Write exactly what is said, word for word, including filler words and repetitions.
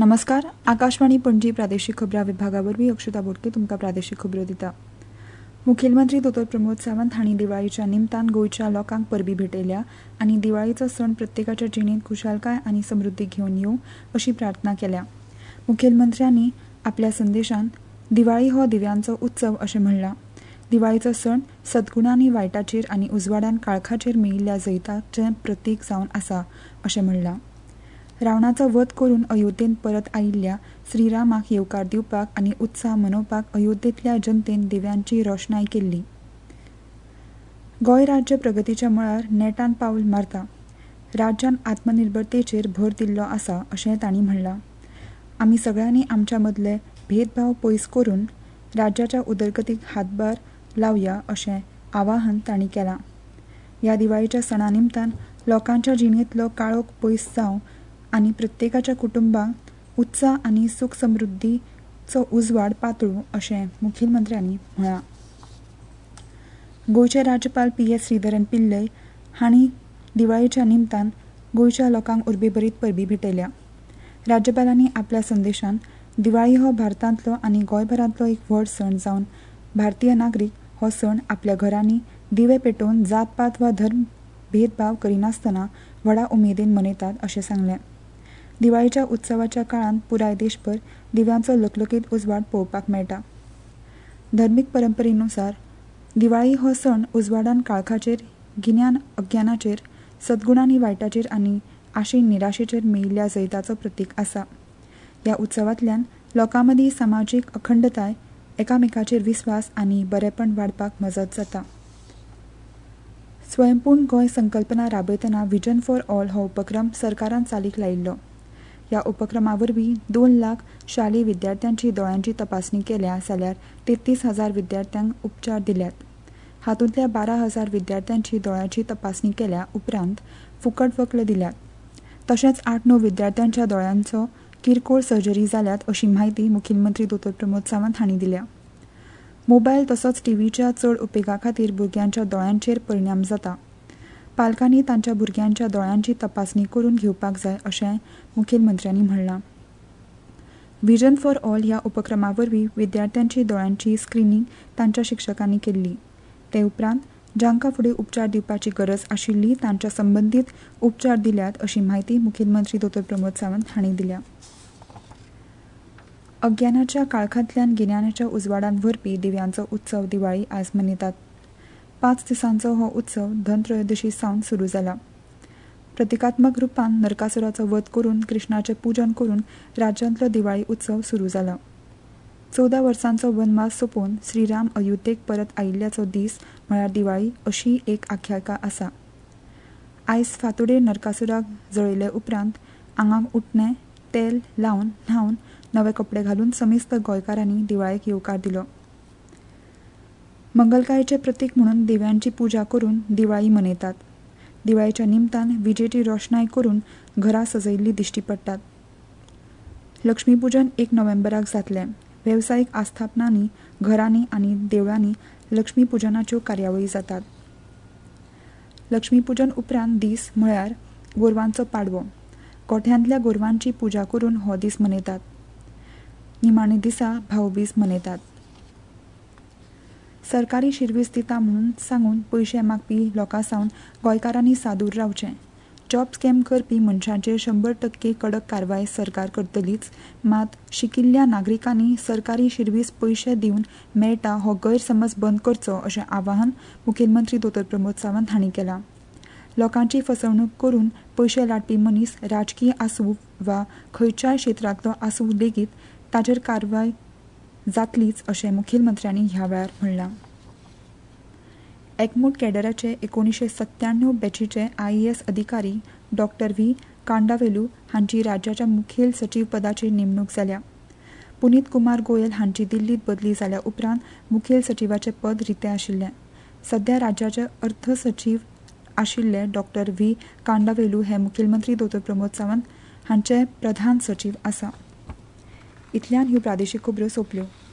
नमस्कार. आकाशवाणी पणजी प्रादेशीक खबरां विभागा वरवीं अक्षता बोडके तुमकां प्रादेशीक खबरो दिता. मुखेलमंत्री दोतोर प्रमोद सावंत हांणी दिवाळीच्या निमतान गोंयच्या लोकांक परबीं भेटयल्या आनी दिवाळीचो सण प्रत्येकाच्या जिणेंत खुशालकाय आनी समृद्धी घेवन येवं अशी प्रार्थना केल्या. मुखेलमंत्र्यांनी आपल्या संदेशांत दिवाळी हो दिव्यांचो उत्सव अशें म्हणलां. दिवाळीचो सण सद्गुणांनी वायटाचेर आनी उजवाडान काळखाचेर मेळिल्ल्या जैताचें प्रतीक जावन आसा अशें म्हणलां. रावणाचो वध करून अयोध्येंत परत आयिल्ल्या श्रीरामाक येवकार दिवपाक आनी उत्साह मनोवपाक अयोध्येंतल्या जनतेन दिव्यांची रोशनाय केल्ली. गोंय राज्य प्रगतीच्या मळार नेटान पावल मारता. राज्यान आत्मनिर्भरतेचेर भर दिल्लो आसा अशें तांणी म्हणलां. आमी सगळ्यांनी आमच्या मदले भेदभाव पयस करून राज्याच्या उदरगतीक हातभार लावया अशें आवाहन तांणी केलां. ह्या दिवाळीच्या सणा निमतान लोकांच्या जिणेंतलो काळोख पयस जावं आनी प्रत्येकाच्या कुटुंबांत उत्साह आनी सुख समृद्धीचो उजवाड पातळूं अशें मुखेलमंत्र्यांनी म्हळां. गोंयचे राज्यपाल पी एस श्रीधरन पिल्लय हांणी दिवाळीच्या निमतान गोंयच्या लोकांक उर्बेभरीत परबीं भेटयल्या. राज्यपालांनी आपल्या संदेशांत दिवाळी हो भारतांतलो आनी गोंयभरांतलो एक व्हड सण जावन भारतीय नागरीक हो सण आपल्या घरांनी दिवे पेटोवन जातपात वा धर्म भेदभाव करिनासतना व्हडा उमेदीन मनयतात अशें सांगलें. दिवाळीच्या उत्सवाच्या काळांत पुराय देशभर दिव्यांचो लकलकीत उजवाड पळोवपाक मेळटा. धर्मीक परंपरेनुसार दिवाळी हो सण उजवाडान काळखाचेर, गिन्यान अज्ञानाचेर, सद्गुणांनी वायटाचेर आनी आशे निराशेचेर मेळिल्ल्या जैताचो प्रतीक आसा. ह्या उत्सवांतल्यान लोकां मदीं सामाजीक अखंडताय, एकामेकाचेर विस्वास आनी बरेपण वाडपाक मजत जाता. स्वयंपूर्ण गोंय संकल्पना राबयतना विजन फॉर ऑल हो उपक्रम सरकारान चालीक लायिल्लो. ह्या उपक्रमा वरवीं दोन लाख शालेय विद्यार्थ्यांची दोळ्यांची तपासणी केल्या जाल्यार तेत्तीस हजार विद्यार्थ्यांक उपचार दिल्यात. हातूंतल्या बारा हजार विद्यार्थ्यांची दोळ्यांची तपासणी केल्या उपरांत फुकट वखल दिल्यात. तशेंच आठ णव विद्यार्थ्यांच्या दोळ्यांचो किरकोळ सर्जरी जाल्यात अशी म्हायती मुखेलमंत्री दोतोर प्रमोद सावंत हांणी दिल्या. मोबायल तसोच टीव्हीच्या चड उपेगा खातीर भुरग्यांच्या दोळ्यांचेर परिणाम जाता. पालकांनी तांच्या भुरग्यांच्या दोळ्यांची तपासणी करून घेवपाक जाय अशें मुखेलमंत्र्यांनी म्हणलां. विजन फॉर ऑल ह्या उपक्रमा वरवीं विद्यार्थ्यांची दोळ्यांची स्क्रिनींग तांच्या शिक्षकांनी केल्ली. ते उपरांत जांकां फुडें उपचार दिवपाची गरज आशिल्ली तांच्या संबंदीत उपचार दिल्यात अशी म्हायती मुखेलमंत्री दोतोर प्रमोद सावंत हांणी दिल्या. अज्ञानाच्या काळखांतल्यान गिन्यानाच्या उजवाडान भरपी दिव्यांचो उत्सव दिवाळी आज मनयतात. पांच दिसांचो हो उत्सव धनत्रयोदशी सावन सुरू जाला. प्रतिकात्मक रुपान नरकासुराचो वध करून कृष्णाचें पूजन करून राज्यांतलो दिवाळी उत्सव सुरू जाला. चवदा वर्सांचो वनवास सोंपोवन श्रीराम अयोध्येक परत आयिल्ल्याचो दीस म्हळ्यार दिवाळी अशी एक आख्यायिका आसा. आयज फांतोडेर नरकासुराक जळयले उपरांत आंगाक उठणें तेल लावन न्हावन नवे कपडे घालून समेस्त गोंयकारांनी दिवाळेक येवकार दिलो. मंगलकायेचें प्रतीक म्हणून दिव्यांची पुजा करून दिवाळी मनयतात. दिवाळीच्या निमतान विजेची रोशनाय करून घरां सजयल्लीं दिश्टी पडटात. लक्ष्मीपुजन एक नोव्हेंबराक जातलें. वेवसायीक आस्थापनांनी, घरांनी आनी देवळांनी लक्ष्मीपुजनाच्यो कार्यावळी जातात. लक्ष्मीपुजन उपरांत दीस म्हळ्यार गोरवांचो पाडवो. गोठ्यांतल्या गोरवांची पुजा करून हो दीस मनयतात. निमाणे दिसा भाऊबीज मनयतात. सरकारी शिरवीस दिता म्हणून सांगून पयशे मागपी लोकां सावन गोंयकारांनी सादूर रावचें. जॉब स्कॅम करपी मनशांचेर शंबर टक्के कडक कारवाय सरकार करतलीच, मात शिकिल्ल्या नागरिकांनी सरकारी शिरवीस पयशे दिवन मेळटा हो गैरसमज बंद करचो अशें आवाहन मुखेलमंत्री दोतोर प्रमोद सावंत हांणी केलां. लोकांची फसवणूक करून पयशे लाडपी मनीस राजकीय आसूं वा खंयच्याय क्षेत्रांतलो आसूं लेगीत ताचेर कारवाय जातलीच अशें मुखेलमंत्र्यांनी ह्या वेळार म्हणलां. एकमूट कॅडराचे एकोणीशे सत्त्याण्णव बॅचीचे आय ए एस अधिकारी डॉक्टर व्ही कांडावेलू हांची राज्याच्या मुखेल सचीव पदाचेर नेमणूक जाल्या. पुनीत कुमार गोयल हांची दिल्लीत बदली जाल्या उपरांत मुखेल सचिवाचें पद रितें आशिल्लें. सध्या राज्याचे अर्थ सचीव आशिल्ले डॉक्टर व्ही कांडावेलू हे मुखेलमंत्री दोतोर प्रमोद सावंत हांचे प्रधान सचीव आसा. इतल्यान ह्यो प्रादेशीक खबरो सोंपल्यो.